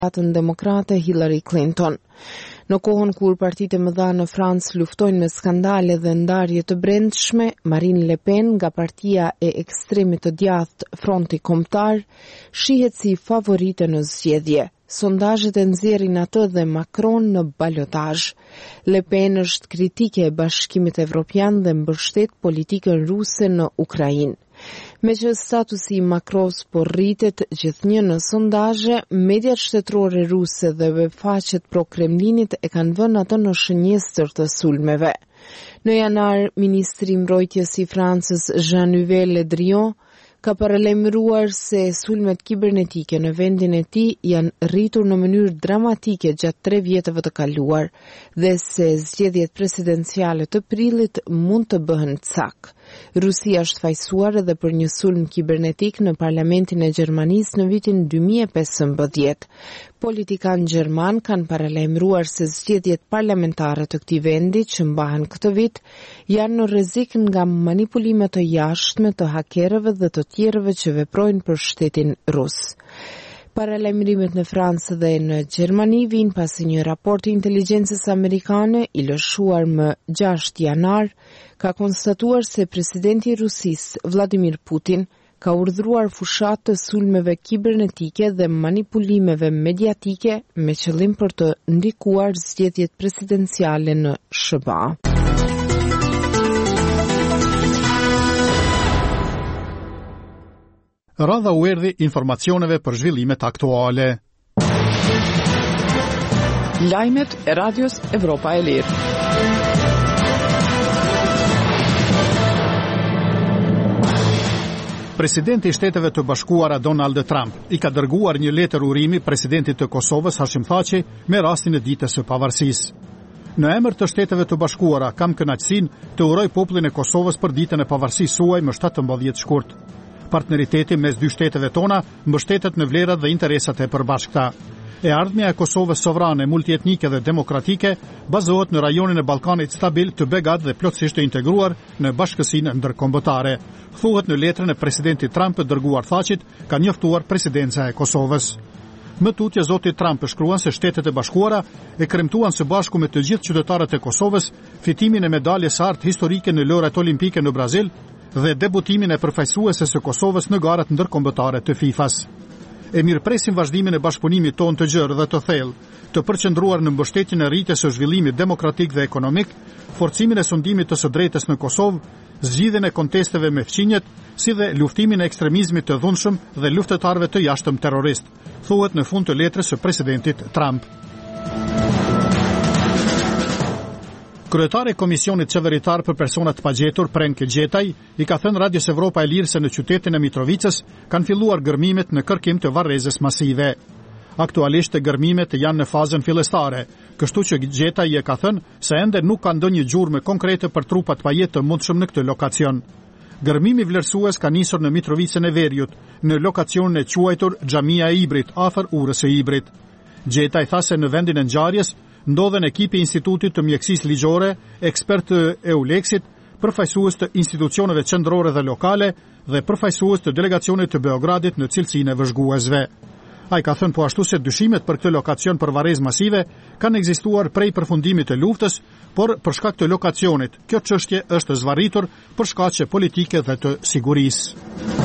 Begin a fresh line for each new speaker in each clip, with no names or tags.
kandidatën demokrate Hillary Clinton. Në kohën kur partitë e mëdha në Francë luftojnë me skandale dhe ndarje të brendshme, Marine Le Pen nga partia e ekstremit të djathtë Fronti Kombëtar shihet si favorite në zgjedhje. Sondazhet e nxjerrin atë dhe Macron në balotazh. Le Pen është kritike e Bashkimit Evropian dhe mbështet politikën ruse në Ukrainë. Me që statusi i Macros po rritet gjithnjë në sondazhe, mediat shtetërore ruse dhe webfaqet pro-Kremlinit e kanë vënë atë në shënjestër të sulmeve. Në janar, ministri i mbrojtjes i Francës Jean-Yves Le Drian ka paralajmëruar se sulmet kibernetike në vendin e tij janë rritur në mënyrë dramatike gjatë 3 vjetëve të kaluar dhe se zgjedhjet presidenciale të prillit mund të bëhen cak. Rusia është fajsuar edhe për një sulm kibernetik në parlamentin e Gjermanisë në vitin 2015. Politikanë gjerman kanë paralajmëruar se zgjedhjet parlamentare të këtij vendi që mbahen këtë vit janë në rrezik nga manipulime të jashtme të hakerëve dhe të tjerëve që veprojnë për shtetin rus. Paralajmërimet në Francë dhe në Gjermani vijnë pasi një raport i inteligjencës amerikane i lëshuar më 6 janar ka konstatuar se presidenti i Rusisë Vladimir Putin ka urdhëruar fushat të sulmeve kibernetike dhe manipulimeve mediatike me qëllim për të ndikuar zgjedhjet presidenciale në SBA.
Radha u erdhi informacioneve për zhvillimet aktuale.
Lajmet e Radios Evropa e Lirë.
Presidenti i Shteteve të Bashkuara Donald Trump i ka dërguar një letër urimi presidentit të Kosovës Hashim Thaçi me rastin e ditës së pavarësisë. Në emër të Shteteve të Bashkuara kam kënaqësinë të uroj popullin e Kosovës për ditën e pavarësisë suaj më 17 shkurt. Partneriteti mes dy shteteve tona mbështetet në vlerat dhe interesat e përbashkëta. E ardhmja e Kosovës sovrane, multietnike dhe demokratike bazohet në rajonin e Ballkanit stabil, të begat dhe plotësisht të integruar në bashkësinë ndërkombëtare. Thuhet në letrën e presidentit Trump dërguar Thaçit, ka njoftuar presidenca e Kosovës. Më tutje zoti Trump shkruan se Shtetet e Bashkuara e kremtuan së bashku me të gjithë qytetarët e Kosovës fitimin e medaljes së artë historike në lojrat olimpike në Brazil dhe debutimin e përfaqësuese së Kosovës në garat ndërkombëtare të FIFA-s. E mirëpresim vazhdimin e bashkëpunimit tonë të gjerë dhe të thellë, të përqendruar në mbështetjen e rritjes së zhvillimit demokratik dhe ekonomik, forcimin e sundimit të së drejtës në Kosovë, zgjidhjen e kontesteve me fqinjet, si dhe luftimin e ekstremizmit të dhunshëm dhe luftëtarëve të jashtëm terrorist, thuhet në fund të letrës së presidentit Trump. Kryetari i Komisionit Qeveritar për Personat të Pagjetur, Prenke Gjetaj, i ka thënë Radios Evropa e Lirë se në qytetin e Mitrovicës kanë filluar gërmimet në kërkim të varrezës masive. Aktualisht gërmimet janë në fazën fillestare, kështu që Gjetaj e ka thënë se ende nuk ka ndonjë gjurmë konkrete për trupat pajet të mundshëm në këtë lokacion. Gërmimi vlerësues ka nisur në Mitrovicën e Veriut, në lokacionin e quajtur Xhamia e Ibrit, afër urës së Ibrit. Gjetaj tha se në vendin e ngjarjes ndodhen ekipi i Institutit të Mjekësisë Ligjore, ekspert të EULEX-it, përfaqësues të institucioneve qendrore dhe lokale dhe përfaqësues të delegacionit të Beogradit në cilësinë e vëzhguesve. Ai ka thënë po ashtu se dyshimet për këtë lokacion për varrezë masive kanë ekzistuar prej përfundimit të luftës, por për shkak të lokacionit, kjo çështje është zvarritur për shkaqe politike dhe të sigurisë.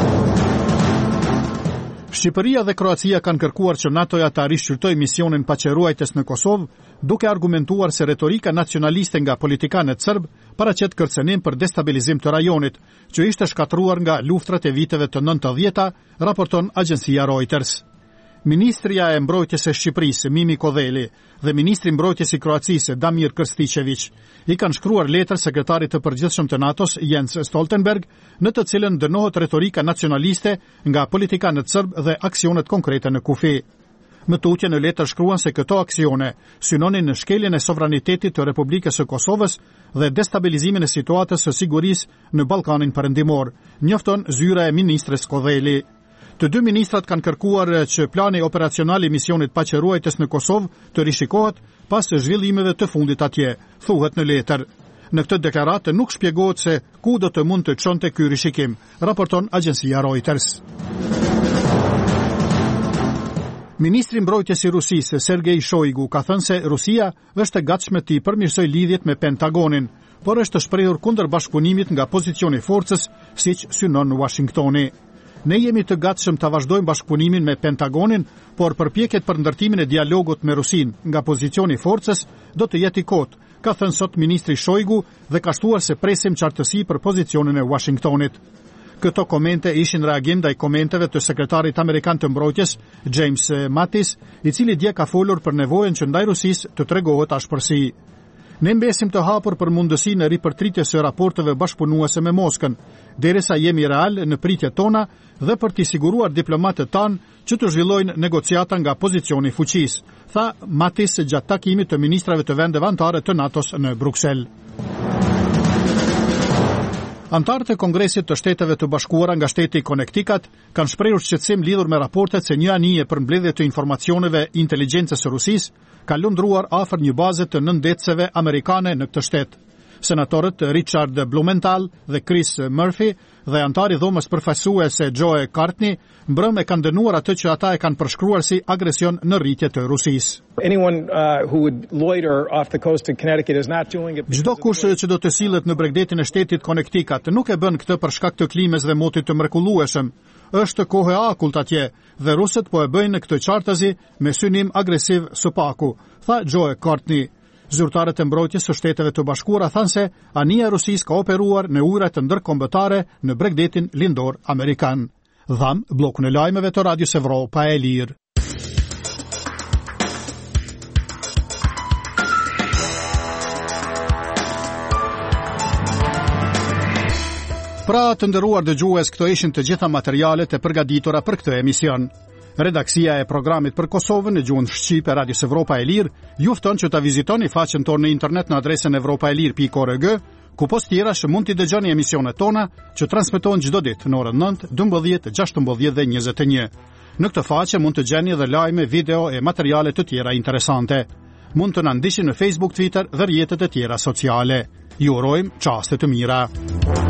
Shqipëria dhe Kroacia kanë kërkuar që NATO-ja të rishqyrtojë misionin paqeruajtës në Kosovë, duke argumentuar se retorika nacionaliste nga politikanët serb paraqet kërcënim për destabilizim të rajonit, që ishte shkatruar nga luftrat e viteve të 90-ta, raporton agjencia Reuters. Ministria e Mbrojtjes së Shqipërisë, Mimi Kodheli, dhe Ministri i Mbrojtjes i Kroacisë, Damir Krstičević, i kanë shkruar letër sekretarit të përgjithshëm të NATO-s, Jens Stoltenberg, në të cilën dënohet retorika nacionaliste nga politikanët serb dhe aksionet konkrete në kufi. Më tutje në letër shkruan se këto aksione synonin në shkeljen e sovranitetit të Republikës së Kosovës dhe destabilizimin e situatës së sigurisë në Ballkanin Perëndimor, njofton zyra e ministres Kodheli. Të dy ministrat kanë kërkuar që plani operacional i misionit paqeruajtës në Kosovë të rishikohet pas zhvillimeve të fundit atje, thuhet në letër. Në këtë deklaratë nuk shpjegohet se ku do të mund të çonte ky rishikim, raporton agjencia Reuters. Ministri mbrojtjes i Rusisë, Sergej Shoigu, ka thënë se Rusia është e gatshme të përmirësojë lidhjet me Pentagonin, por është shprehur kundër bashkëpunimit nga pozicioni i forcës, siç synon Washingtoni. Ne jemi të gatshëm të vazhdojmë bashkëpunimin me Pentagonin, por përpjekjet për ndërtimin e dialogut me Rusinë nga pozicioni i forcës do të jetë i kotë, ka thënë sot ministri Shoigu dhe ka shtuar se presim qartësi për pozicionin e Washingtonit. Këto komente ishin reagim ndaj komenteve të sekretarit amerikan të mbrojtjes, James Mattis, i cili dje ka folur për nevojën që ndaj Rusisë të tregohet ashpërsi. Ne mbesim të hapur për mundësinë e ripërtritjes së raporteve bashkëpunuese me Moskën, derisa jemi real në pritjet tona dhe për t'i siguruar diplomatët tanë që të zhvillojnë negociata nga pozicioni i fuqisë, tha Mattis gjatë takimit të ministrave të vendeve anëtare të NATO-s në Bruksel. Antarët e Kongresit të Shteteve të Bashkuara nga shteti Connecticut kanë shprehur shqetësim lidhur me raportet se një anije për mbledhje të informacioneve inteligjencës së Rusisë ka lundruar afër një baze të nëndetëseve amerikane në këtë shtet. Senatorët Richard Blumenthal dhe Chris Murphy dhe antari dhomës përfaqësuese Joe Courtney mbrëm e kanë dënuar atë që ata e kanë përshkruar si agresion në rritje të Rusisë. Çdo kush që do të sillet në bregdetin e shtetit Connecticut nuk e bën këtë për shkak të klimës dhe motit të mrekullueshëm. Është kohë e akullt atje dhe rusët po e bëjnë këtë qartëzi me synim agresiv së paku, tha Joe Courtney. Zyrtarët e mbrojtjes së Shteteve të Bashkuara thanë se anija e Rusisë ka operuar në ujrat të ndërkombëtare në bregdetin lindor amerikan. Dham bllokun e lajmeve të Radios Evropa e Lirë. Pra të nderuar dëgjues, këto ishin të gjitha materialet e përgatitura për këtë emision. Redaksia e programit për Kosovën në gjuhën shqipe Radios Evropa e Lirë ju fton që ta vizitoni faqen tonë në internet në adresën evropaelir.org, ku post tjera që mund t'i dëgjoni emisionet tona që transmetohen çdo ditë në orën 9, 12, 16 dhe 21. Në këtë faqe mund të gjeni edhe lajme, video e materiale të tjera interesante. Mund të na ndiqni në Facebook, Twitter dhe rrjetet e tjera sociale. Ju urojmë çaste të mira.